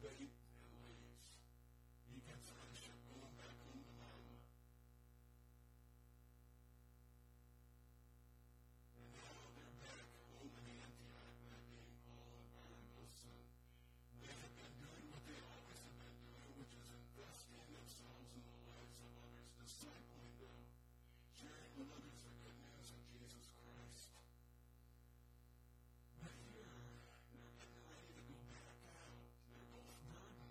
bait and leaves. He gets on the ship going back home to mama. And now they're back home in Antioch, that being Paul and Barnabas, and they have been doing what they always have been doing, which is investing themselves in the lives of others, discipling them, sharing with others the good news of Jesus Christ. But here, they're getting ready to go back out. They're both burdened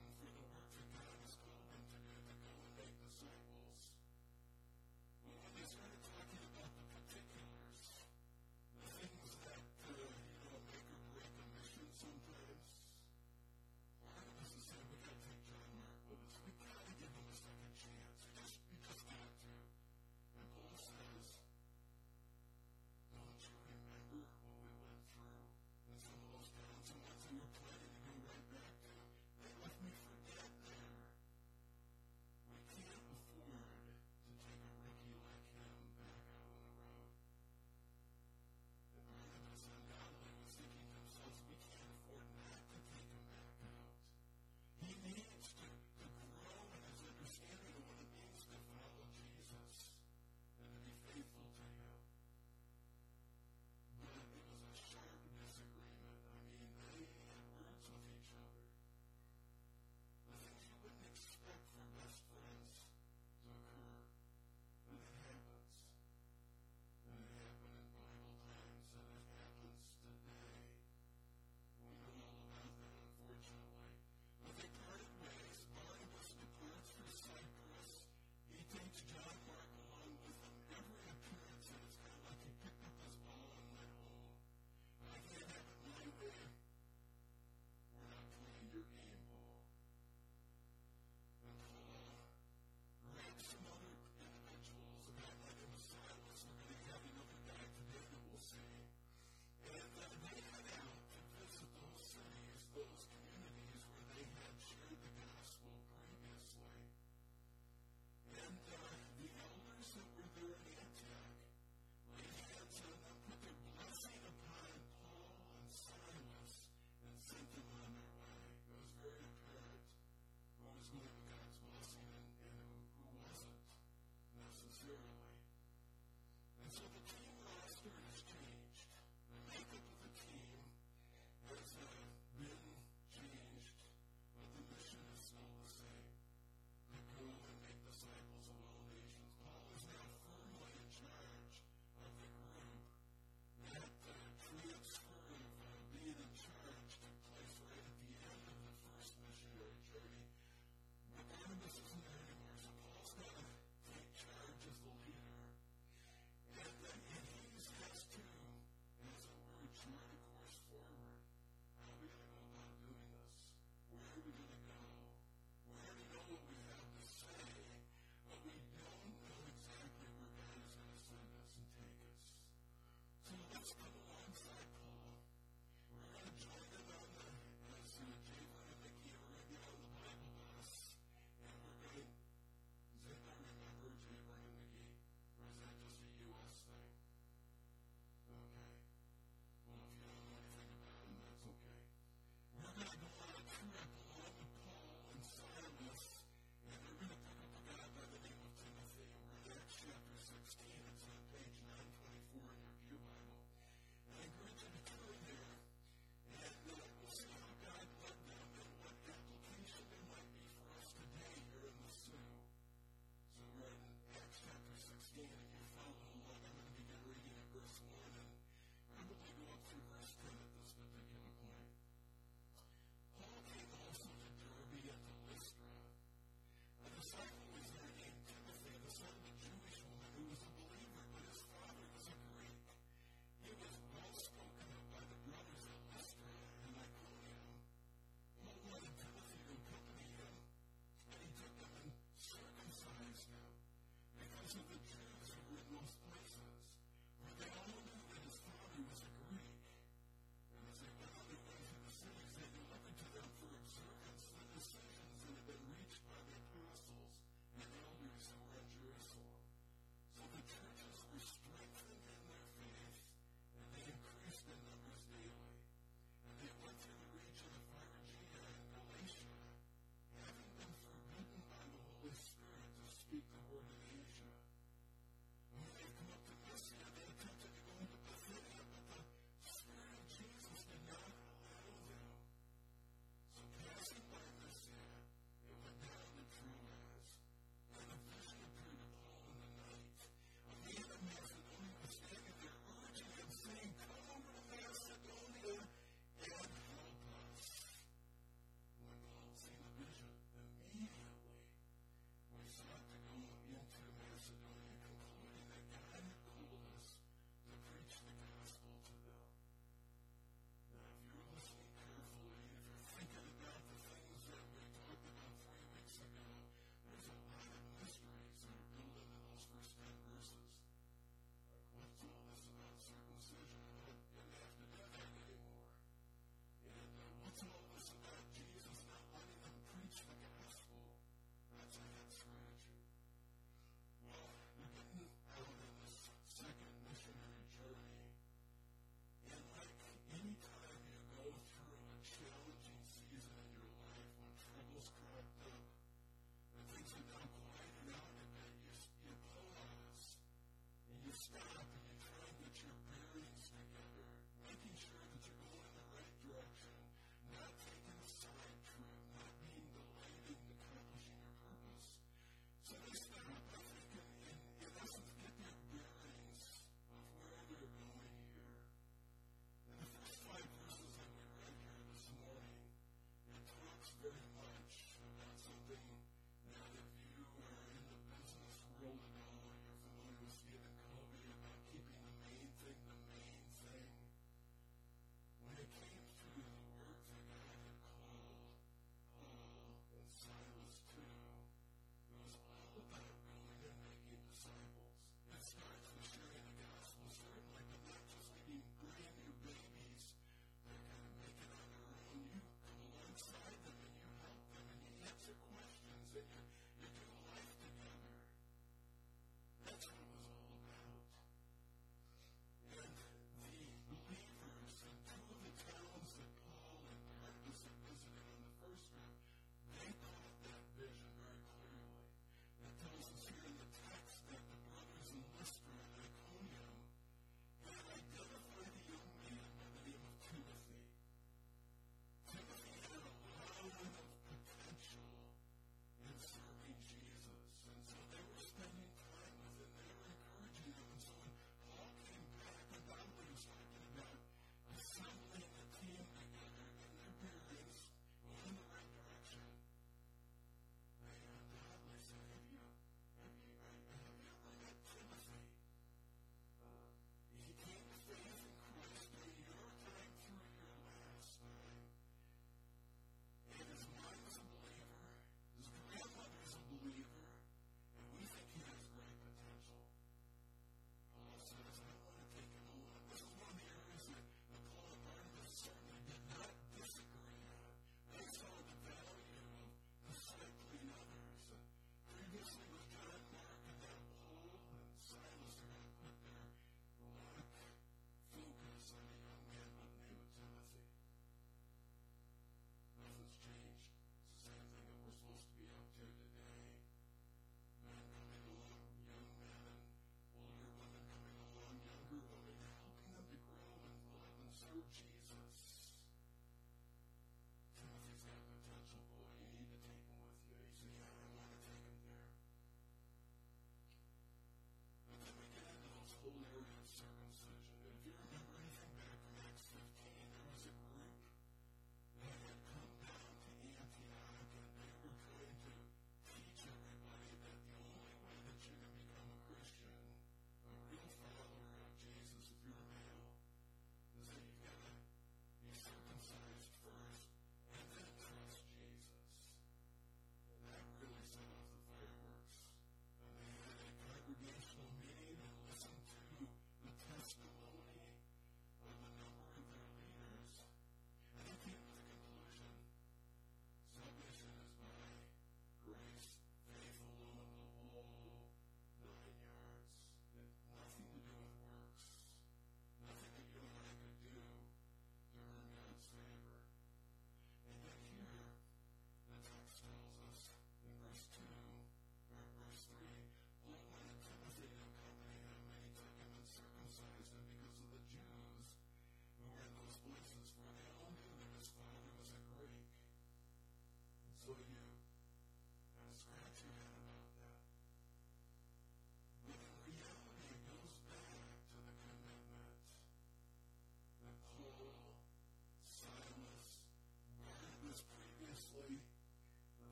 decision. I didn't have to do that anymore. And what's all this about Jesus not letting them preach the gospel? That's a head scratcher. Well, we're getting out of this second missionary journey. And like any time you go through a challenging season in your life when troubles crept up and things are now quieting out a bit, you pause and you stop and you try and get your bearings together.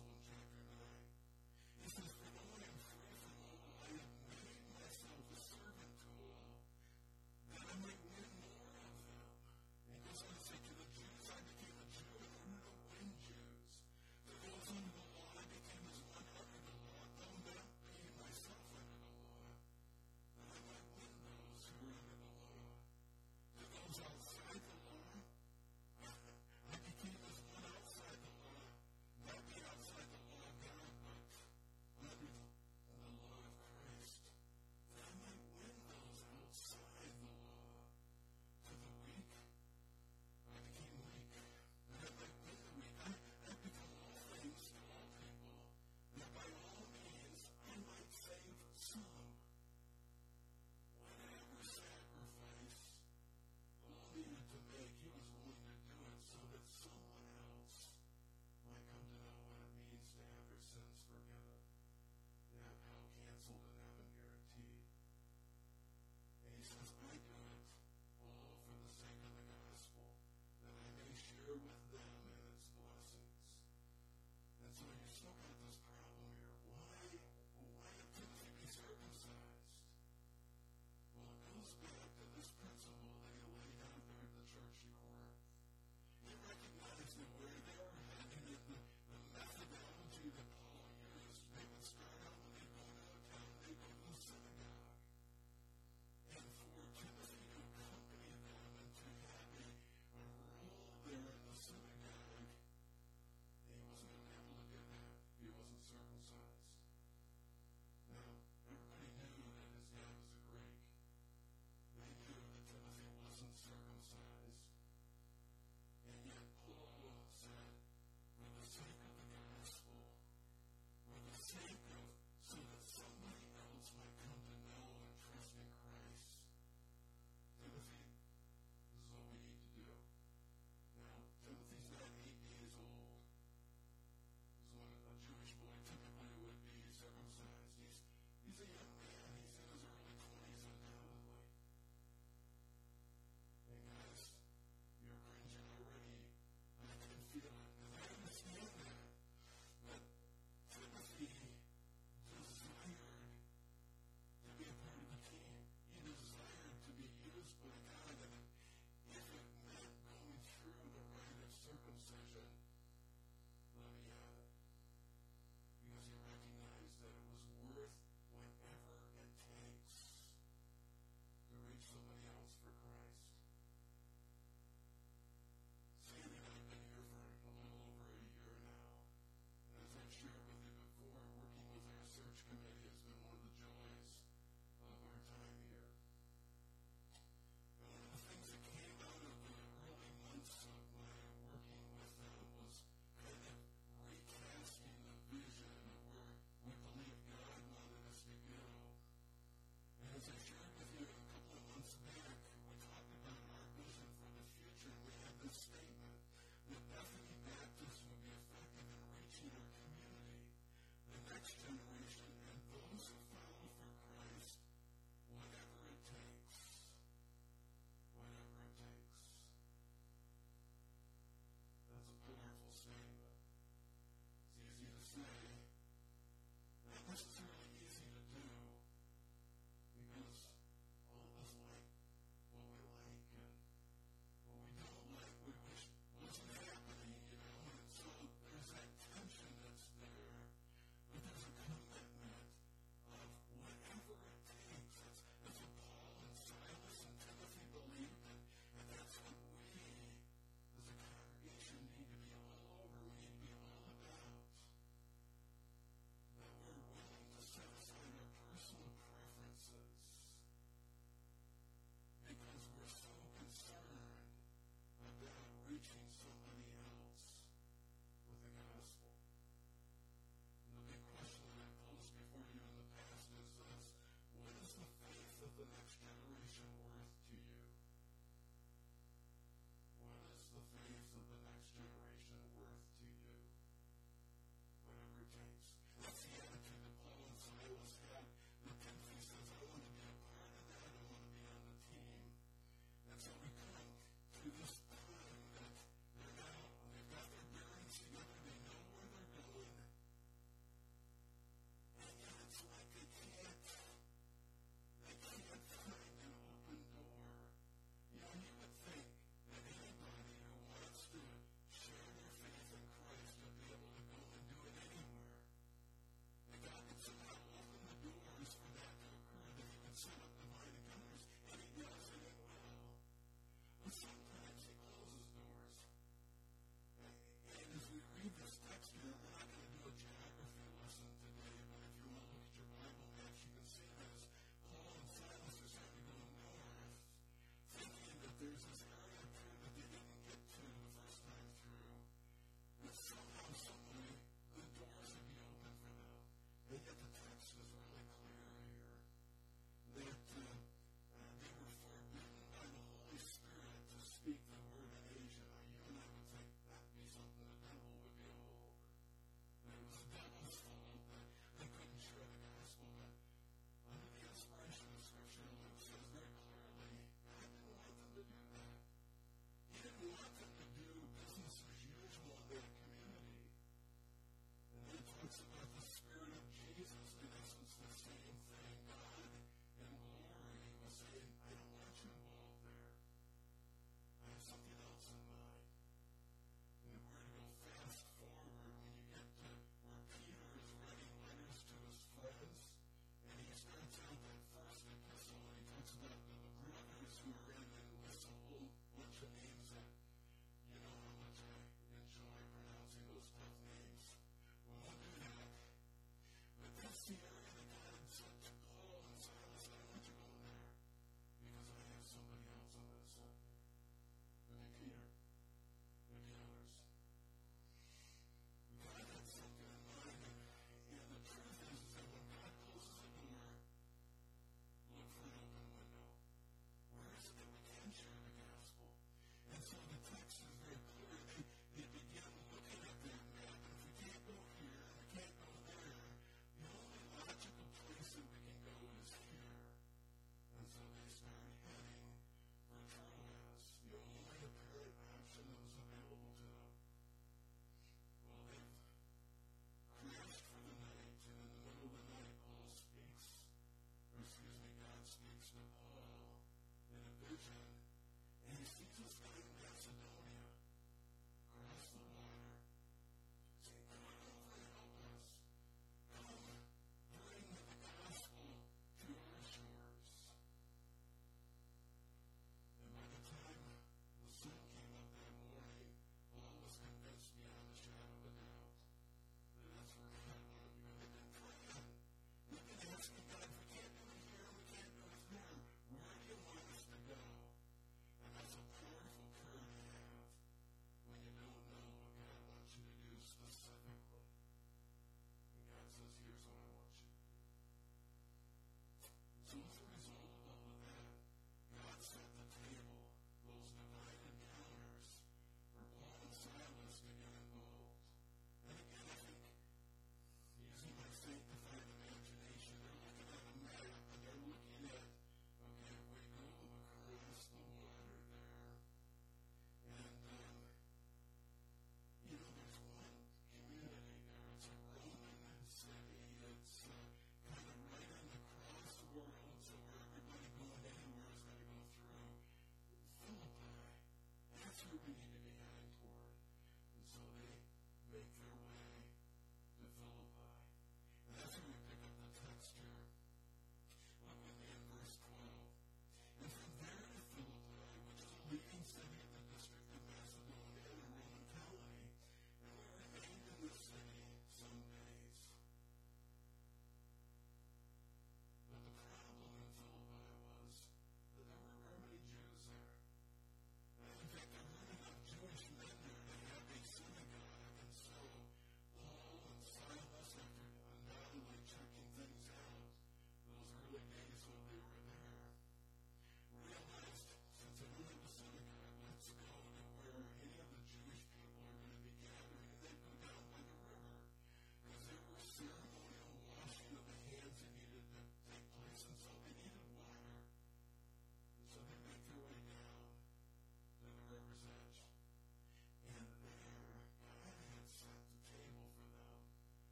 Psalm chapter 9. He says, for though I am free from all, I have made myself a servant to all, that I might win more of them. And he goes on to say, to the Jews I became a Jew in order to win Jews. To those under the law I became as one under the law, though not being myself under the law, that I might win those who are under the law. To those outside the law, I became as one outside the law, not being outside the law of God, but under the law of Christ, that I might win those outside the law. To the weak, I became weak, that I might win the weak. I become all things to all people, that by all means I might save some. Whatever sacrifice Paul needed to make, he was willing to do it so that someone else might come to know what it means to have their sins forgiven, to have hell canceled and heaven guaranteed. And he says, I do it all for the sake of the gospel, that I may share with them in its blessings. And so you still got this problem here. Why have Timothy be circumcised? Well, it goes back to this principle that he laid out there at the church in Corinth. He recognized that where they were heading and the methodology that Paul used, they would start out when they go to a town, they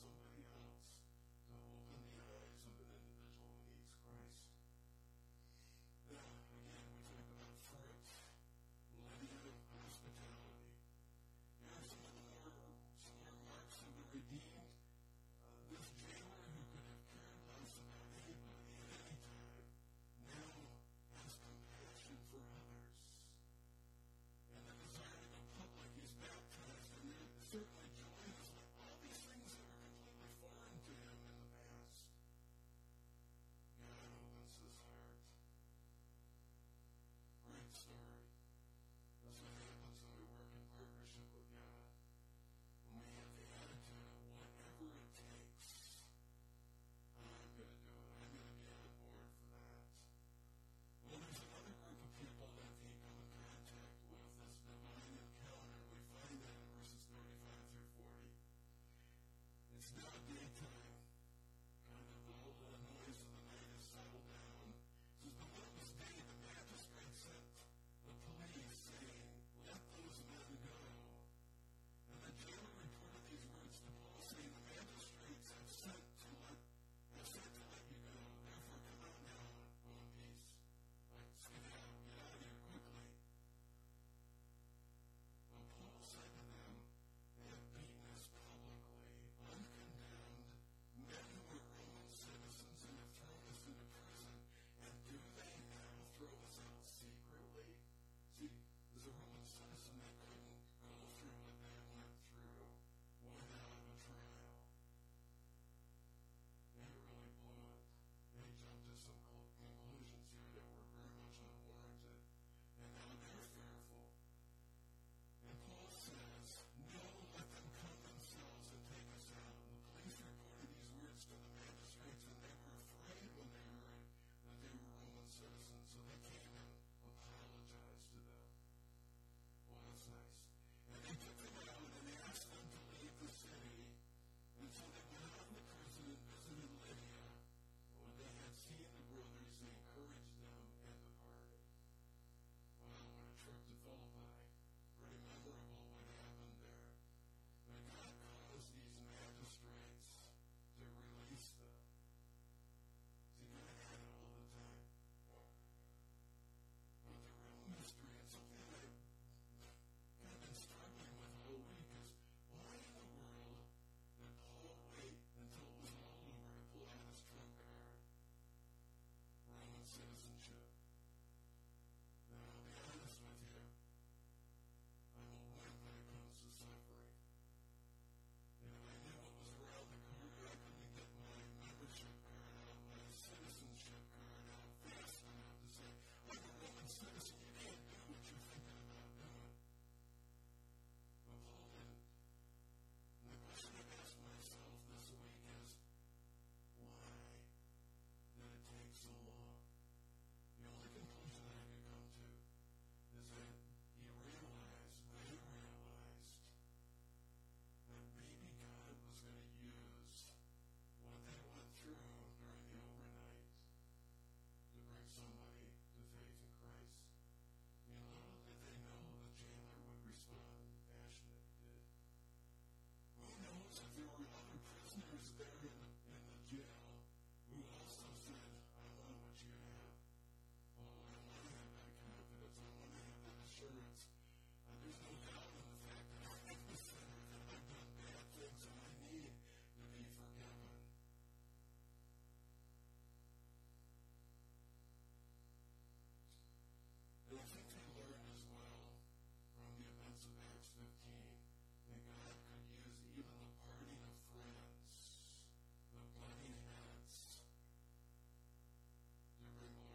somebody else to open the eyes of an individual who needs Christ. Now, again, we talked about fruit, love, hospitality. Here are some more marks of the redeemed. This jailer who could have cared less about anybody at any time now has compassion for others. And the desire to go public, he's baptized, and there certainly joy is like all these things that were completely foreign to him in the past. God opens his heart. Great story. That's what happens when we work in partnership with God. When we have the attitude of whatever it takes, I'm going to do it. I'm going to be on board for that. Well, there's another group of people that he come in contact with, this divine encounter. We find that in verses 35 through 40. It's now daytime. Kind of all the noise of the night has settled down. It says, but when it was day, the magistrate sent the police, saying, let those men go. And the jailer reported these words to Paul, saying, the magistrates have sent to let you go. Therefore, come out now and go in peace. Like, skedaddle, get out of here quickly. But Paul said to them, they have beaten us publicly, uncondemned, men who were Roman citizens and have thrown us into prison. And do they now throw us out secretly? See, as a Roman citizen, they couldn't go through what they went through without a trial. They really blew it. They jumped to some conclusions here that were very much unwarranted. And now they're fearful. And Paul says, no, let them come themselves and take us out. And the police reported these words to the magistrates, and they were afraid when they heard that they were Roman citizens. So they came and apologized to them. Well, that's nice. And they took them out and they asked them to leave the city. And so they went out of the prison and visited Lydia. And when they had seen the brothers, they encouraged them and departed. Wow, what a trip to Philippi. Pretty memorable what happened there. But God caused these magistrates to release them. See, God had it all the time. But the real mystery, and something that I've kind of been struggling with all week, is why in the world did Paul wait until it was all over to pull out his trump card? Roman citizenship. Now, I'll be honest with you. I'm a wimp when it comes to suffering. And if I knew what was around the corner, I couldn't get my membership card out, my citizenship card out fast enough to say, I'm a Roman citizen, you can't do what you're thinking about doing. But Paul didn't. And the question I've asked myself this week is, why did it take so long? The only conclusion that I could come to is that they realized that maybe God was going to use what they went through during the overnight to bring somebody to faith in Christ. Little did they know the jailer would respond passionate did. Who knows if there were other prisoners there in the jail who also said, I want what you have. Oh, I want to have that confidence. I want to have that assurance. There's no doubt in the fact that I'm a sinner, that I've done bad things, and I need to be forgiven. And I think they learned as well from the events of Acts 15 that God could use even the parting of friends, the butting heads, to bring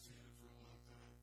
seen it for a long time.